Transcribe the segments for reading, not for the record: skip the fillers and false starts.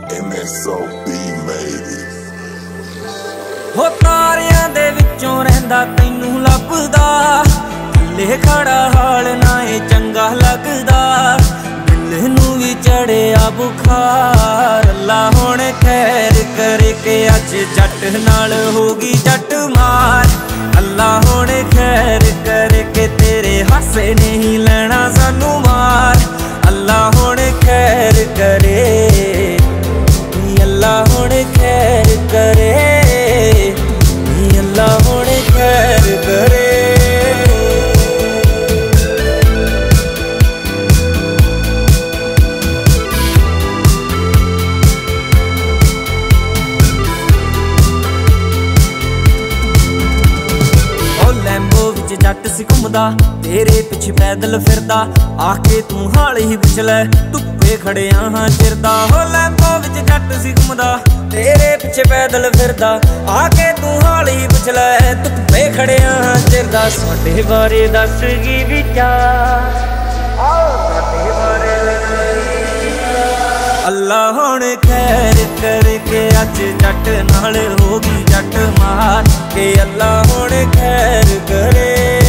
MSOB made it। ਹੋ ਤਾਰਿਆਂ ਦੇ ਵਿੱਚੋਂ ਰਹਿੰਦਾ ਤੈਨੂੰ ਲੱਭਦਾ, ਥੱਲੇ ਖੜਾ ਹਾਲ ਨਾ ਏ ਚੰਗਾ ਲੱਗਦਾ। ਦਿਲ ਨੂੰ ਵੀ ਚੜਿਆ ਬੁਖਾਰ, ਅੱਲਾ ਹੁਣ ਖੈਰ ਕਰੇ ਕਿ ਅੱਜ ਜੱਟ ਨਾਲ ਹੋਗੀ ਜੱਟ ਮਾਰ। ਅੱਲਾ ਹੁਣ ਖੈਰ ਕਰੇ ਕਿ ਤੇਰੇ ਹਾਸੇ ਨਹੀਂ ਲੈਣਾ ਸਾਨੂੰ ਮਾਰ। ਅੱਲਾ ਹੁਣ ਖੈਰ ਕਰੇ, ਅੱਲਾ ਹੁਣ ਖੈਰ ਕਰੇ, ਅੱਲਾ ਹੁਣ ਖੈਰ ਕਰੇ। ਲੈਂਬੋ ਵਿੱਚ ਜੱਟ ਸੀ ਘੁੰਮਦਾ, ਤੇਰੇ ਪਿੱਛੇ ਪੈਦਲ ਫਿਰਦਾ। ਆ ਕੇ ਤੂੰ ਹਾਲ ਹੀ ਪੁੱਛ ਲੈ, ਧੁੱਪੇ ਖੜਿਆ ਹਾਂ ਚਿਰਦਾ। ਹੋ ਲੈਂਬੋ ਵਿੱਚ ਜੱਟ ਸੀ ਘੁੰਮਦਾ, ਤੇਰੇ ਪਿੱਛੇ ਪੈਦਲ ਫਿਰਦਾ। ਆ ਕੇ ਤੂੰ ਹਾਲ ਹੀ ਪੁੱਛ ਲੈ, ਧੁੱਪੇ ਖੜਿਆ ਹਾਂ ਚਿਰਦਾ। ਸਾਡੇ ਬਾਰੇ ਦੱਸ ਕੀ ਵਿਚਾਰ, ਸਾਡੇ ਬਾਰੇ ਅੱਲਾ ਹੁਣ ਖੈਰ ਕਰਕੇ ਅੱਜ ਜੱਟ ਨਾਲ ਹੋਗੀ ਜੱਟ ਮਾਰ। ਕੇ ਅੱਲਾ ਹੁਣ ਖੈਰ ਕਰੇ।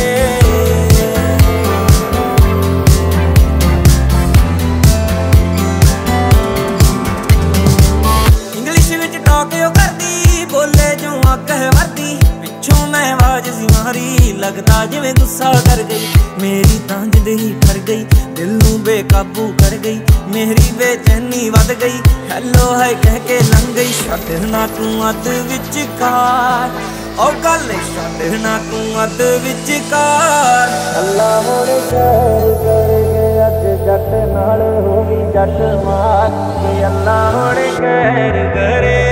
ਇੰਗਲਿਸ਼ ਵਿੱਚ ਟਾਕ ਉਹ ਕਰਦੀ, ਬੋਲੇ ਜੋ ਅੱਗ ਹੈ ਵਰਦੀ। ਪਿੱਛੋਂ ਮੈਂ ਆਵਾਜ਼ ਸੀ ਮਾਰੀ, ਲੱਗਦਾ ਜਿਵੇਂ ਗੁੱਸਾ ਕਰ ਗਈ। ਮੇਰੀ ਤਾਂ ਜਿੰਦ ਹੀ ਠਰ ਗਈ, ਦਿਲ ਨੂੰ ਬੇਕਾਬੂ ਕਰ ਗਈ। ਮੇਰੀ ਬੇਚੈਨੀ ਵੱਧ ਗਈ, ਹੈਲੋ ਹੈ ਕਹਿ ਕੇ ਲੰਘ ਗਈ। ਛੱਡ ਨਾ ਤੂੰ ਅੱਧ ਵਿਚਕਾਰ, ਉਹ ਗੱਲ ਛੱਡ ਨਾ ਤੂੰ ਅੱਧ ਵਿਚਕਾਰ। ਅੱਲਾ ਹੁਣ ਖੈਰ ਕਰੇ ਅੱਜ ਜੱਟ ਨਾਲ ਹੋਗੀ ਜੱਟ ਮਾਰ। ਕਿ ਅੱਲਾ ਹੁਣ ਖੈਰ ਕਰੇ।